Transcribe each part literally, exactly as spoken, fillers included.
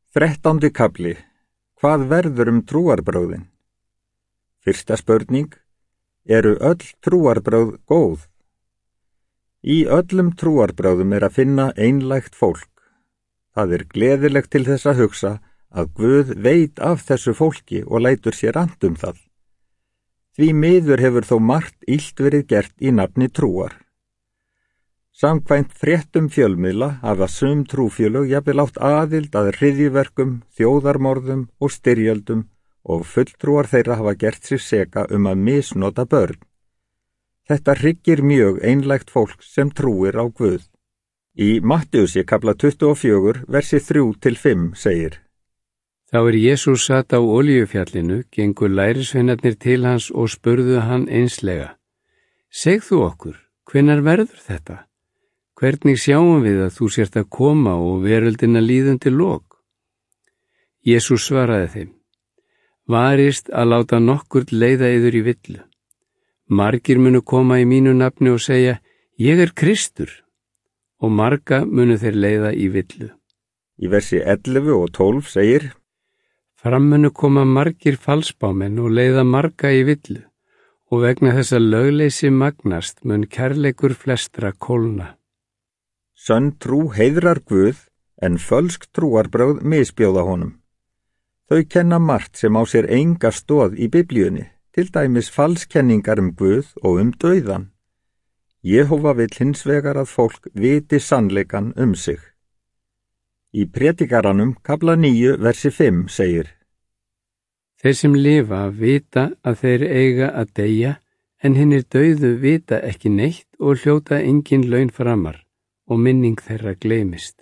Þrettándi kafli. Hvað verður um trúarbrögðin? Fyrsta spurning. Eru öll trúarbrögð góð? Í öllum trúarbrögðum er að finna einlægt fólk. Það er gleðilegt til þess að hugsa að Guð veit af þessu fólki og lætur sér annt um það. Því miður hefur þó margt illt verið gert í nafni trúar. Samkvæmt fréttum fjölmiðla hafa sum trúfélög jafnvel átt aðild að hryðjuverkum, þjóðarmorðum og styrjöldum og fulltrúar þeirra hafa gert sig seka um að misnota börn. Þetta hryggir mjög einlægt fólk sem trúir á Guð. Í Mattheusi kafla tuttugu og fjögur, versi þrjú til fimm segir: Þá er Jesús satt á Olíufjallinu, gengu lærisveinarnir til hans og spurðu hann einslega: Segð þú okkur, hvenær verður þetta? Hvernig sjáum við að þú sért að koma og veröldina líðundi lok? Jesús svaraði þeim: Varist að láta nokkurt leiða yður í villu. Margir munu koma í mínu nafni og segja: Ég er Kristur, og marga munu þeir leiða í villu. Í versi ellefu og tólf segir: Fram munu koma margir falsbámenn og leiða marga í villu, og vegna þessa lögleysi magnast mun kærleikur flestra kólna. Sönn trú heiðrar Guð, en fölsk trúarbrögð misbjóða honum. Þau kenna margt sem á sér enga stoð í Biblíunni, til dæmis falskenningar um Guð og um dauðan. Jehóva vill hins vegar að fólk viti sannleikan um sig. Í Predikaranum kafla níu versi fimm segir: Þeir sem lifa vita að þeir eiga að deyja, en hinnir dauðu vita ekki neitt og hljóta engin laun framar, og minning þeirra gleymist.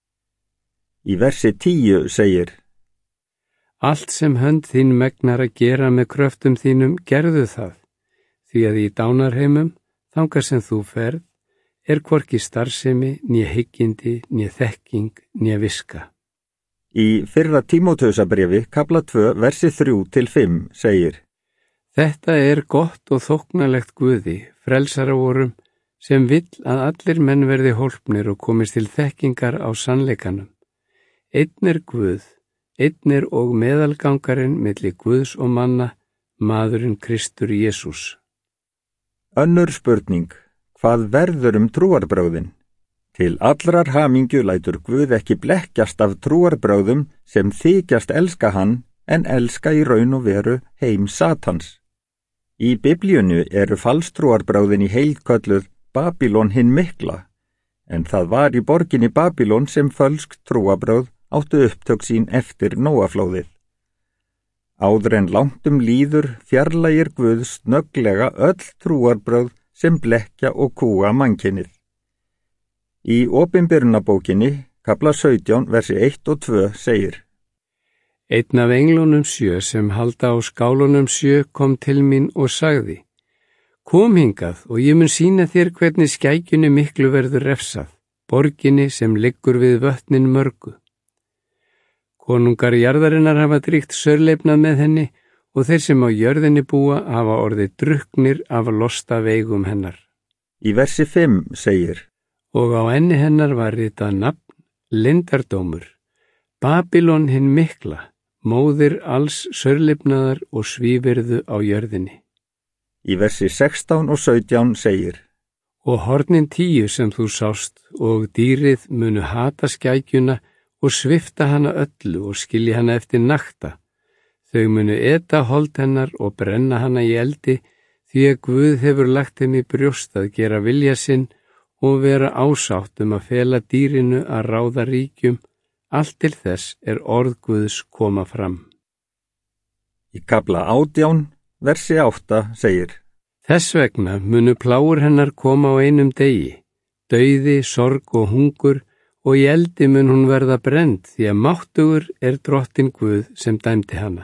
Í versi tíu segir: Allt sem hönd þín megnar að gera með kröftum þínum, gerðu það, því að í dánarheimum, þangað sem þú ferð, er hvorki starfsemi, né hyggindi, né þekking, né viska. Í fyrra Tímóteusarbréfi, kafla tvö, versi þrjú til fimm segir: Þetta er gott og þóknalegt Guði, frelsara vorum, sem vill að allir menn verði hólpnir og komist til þekkingar á sannleikanum. Einn er Guð, einn er og meðalgangarinn milli Guðs og manna, maðurinn Kristur Jesús. Önnur spurning. Hvað verður um trúarbrögðin? Til allrar hamingju lætur Guð ekki blekkjast af trúarbrögðum sem þykjast elska hann, en elska í raun og veru heim Satans. Í Biblíunni eru falstrúarbrögðin í heild kölluð Babylon hinn mikla, en það var í borginni Babylon sem fölsk trúarbrögð áttu upptök sín eftir Nóaflóðið. Áður en langt um líður fjarlægir Guð snögglega öll trúarbrögð sem blekkja og kúga mannkynið. Í Opinberunarbókinni, kafla sautján, versi eitt og tvö segir: Einn af englunum sjö sem halda á skálunum sjö kom til mín og sagði: Kom hingað og ég mun sýna þér hvernig skækjunni miklu verður refsað, borginni sem liggur við vötnin mörgu. Konungar jarðarinnar hafa dríkt sörleifnað með henni og þeir sem á jörðinni búa hafa orðið drukknir af losta veigum hennar. Í versi fimm segir: Og á enni hennar var ritað nafn, leyndardómur, Babylon hinn mikla, móðir alls sörleifnaðar og svívirðu á jörðinni. Í versi sextán og sautján segir: Og hornin tíu sem þú sást og dýrið munu hata skækjuna og svifta hana öllu og skilja hana eftir nakta. Þau munu eta hold hennar og brenna hana í eldi, því að Guð hefur lagt þeim í brjóst að gera vilja sinn og vera ásátt um að fela dýrinu að ráða ríkjum, allt til þess er orð Guðs koma fram. Í kafla átján, versi átta segir: Þess vegna munu plágur hennar koma á einum degi, dauði, sorg og hungur, og í eldi mun hún verða brennd, því að máttugur er drottin Guð sem dæmdi hana.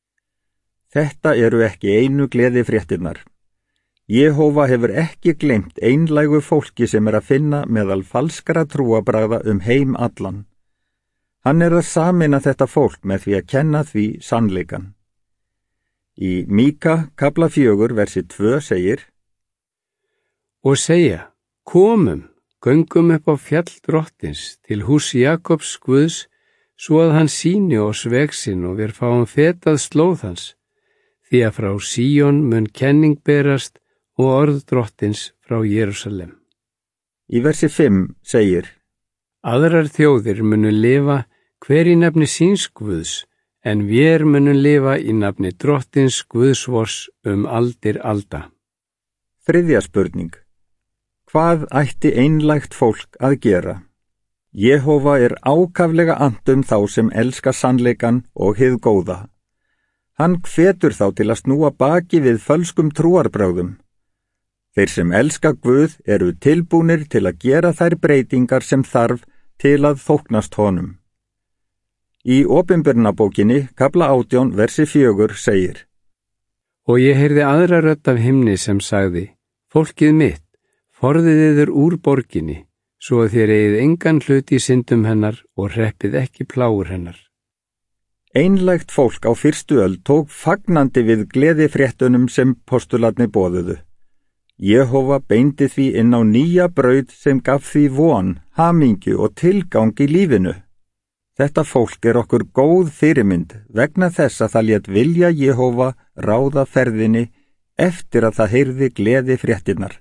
Þetta eru ekki einu gleðifréttirnar. Jehóva hefur ekki gleymt einlægu fólki sem er að finna meðal falskra trúarbragða um heim allan. Hann er að sameina þetta fólk með því að kenna því sannleikan. Í Míka, kafla fjögur, versi tvö segir: Og segja: Komum, göngum upp á fjall drottins til hús Jakobs Guðs, svo að hann sýni oss veg sinn og við fáum fetað slóð hans, því að frá Síón mun kenning berast og orð drottins frá Jerúsalem. Í versi fimm segir: Aðrar þjóðir munu lifa hver í nafni síns Guðs, en vér munum lifa í nafni drottins Guðsvors um aldir alda. Þriðja spurning. Hvað ætti einlægt fólk að gera? Jehóva er ákaflega annt um þá sem elska sannleikan og hið góða. Hann hvetur þá til að snúa baki við fölskum trúarbrögðum. Þeir sem elska Guð eru tilbúnir til að gera þær breytingar sem þarf til að þóknast honum. Í Opinberunarbókinni, kafla átján, versi fjögur, segir: Og ég heyrði aðra rödd af himni sem sagði: Fólkið mitt, forðið yður úr borginni, svo að þér eigið engan hlut í syndum hennar og hreppið ekki plágur hennar. Einlægt fólk á fyrstu öld tók fagnandi við gleðifréttunum sem postularnir boðuðu. Jehóva beindi því inn á nýja braut sem gaf því von, hamingju og tilgang í lífinu. Þetta fólk er okkur góð fyrirmynd vegna þess að það lét vilja Jehóva ráða ferðinni eftir að það heyrði gleðifréttirnar.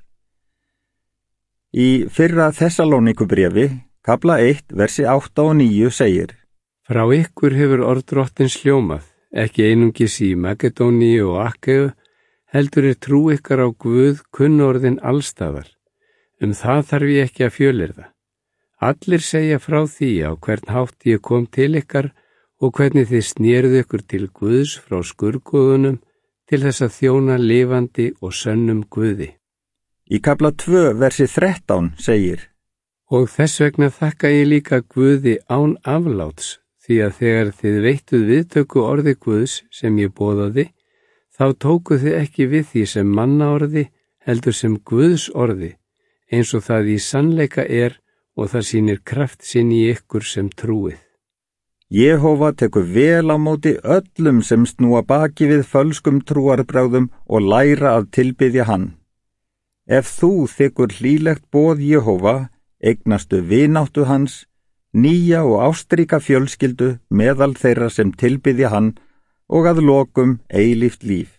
Í fyrra Þessalóníkubréfi, kafla eitt, versi átta og níu segir: Frá ykkur hefur orð drottins hljómað, ekki einungis í Makedóníu og Akkeu, heldur er trú ykkar á Guð kunnorðin allstaðar. Um það þarf ég ekki að fjölyrða. Allir segja frá því á hvern hátt ég kom til ykkar og hvernig þið snéruð ykkur til Guðs frá skurðgoðunum til þess að þjóna lifandi og sönnum Guði. Í kafla tvö, versi þrettán segir: Og þess vegna þakka ég líka Guði án afláts, því að þegar þið veittuð viðtöku orði Guðs sem ég boðaði, þá tókuð þið ekki við því sem mannaorði, heldur sem Guðs orði, eins og það í sannleika er og það sýnir kraft sinn í ykkur sem trúið. Jehóva tekur vel á móti öllum sem snúa baki við fölskum trúarbrögðum og læra að tilbiðja hann. Ef þú þykkur hlýlegt boð Jehóva, eignastu vináttu hans, nýja og ástríka fjölskyldu meðal þeirra sem tilbiðja hann og að lokum eilíft líf.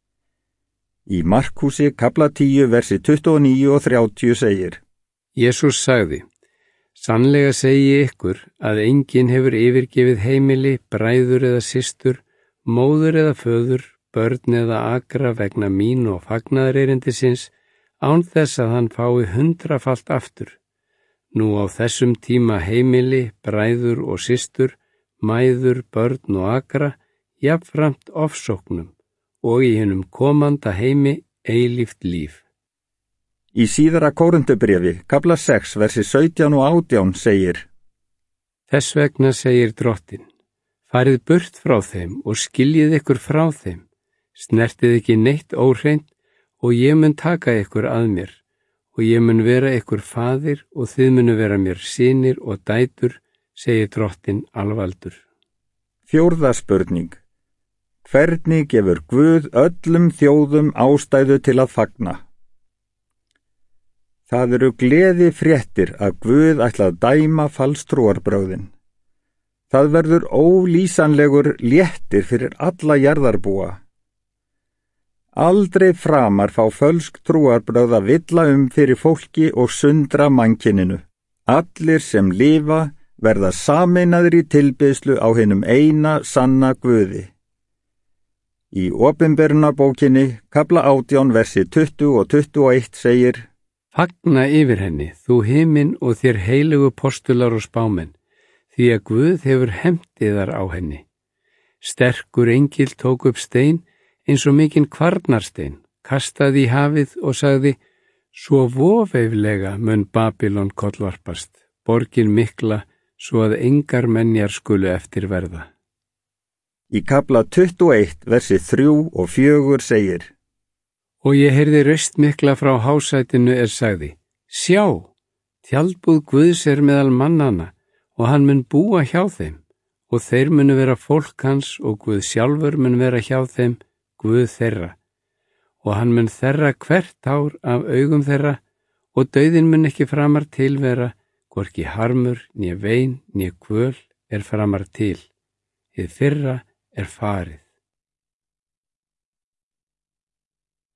Í Markúsi, kafla tíu, versi tuttugu og níu og þrjátíu segir: Jesús sagði: Sannlega segi ykkur að enginn hefur yfirgefið heimili, bræður eða systur, móður eða föður, börn eða akra vegna mín og fagnaðarerindisins, án þess að hann fái hundrafalt aftur. Nú á þessum tíma heimili, bræður og systur, mæður, börn og akra, jafnframt ofsóknum og í hinum komanda heimi eilíft líf. Í síðara Kórinthubréfi, kafla sex, versi sautján og átján segir: Þess vegna segir drottinn: Farið burt frá þeim og skiljið ykkur frá þeim, snertið ekki neitt óhreint og ég mun taka ykkur að mér, og ég mun vera ykkur faðir og þið munu vera mér synir og dætur, segir drottinn alvaldur. Fjórða spurning. Hvernig gefur Guð öllum þjóðum ástæðu til að fagna? Það eru gleði fréttir að Guð ætla að dæma falstrúarbrögðin. Það verður ólýsanlegur léttir fyrir alla jarðarbúa. Aldrei framar fá fölsk trúarbrögð að villa um fyrir fólki og sundra mannkyninu. Allir sem lifa verða sameinaðir í tilbiðslu á hinum eina sanna Guði. Í Opinberunarbókinni, kafla átján, versi tuttugu og tuttugu og eitt segir: Fagna yfir henni, þú himinn og þér heilugu postular og spámenn, því að Guð hefur hefndiðar á henni. Sterkur engil tók upp stein eins og mikinn kvarnarstein, kastaði í hafið og sagði: Svo voveiflega mun Babylon kollvarpast, borgin mikla, svo að engar menjar skulu eftir verða. Í kafla tuttugu og eitt, versi þrjú og fjögur segir: Og ég heyrði raust mikla frá hásætinu er sagði: Sjá, tjaldbúð Guðs er meðal mannana og hann mun búa hjá þeim og þeir munu vera fólk hans og Guð sjálfur mun vera hjá þeim, Guð þeirra. Og hann mun þerra hvert hár af augum þeirra og dauðinn mun ekki framar tilvera, hvorki harmur, né vein, né kvöl, er framar til, hið fyrra er farið.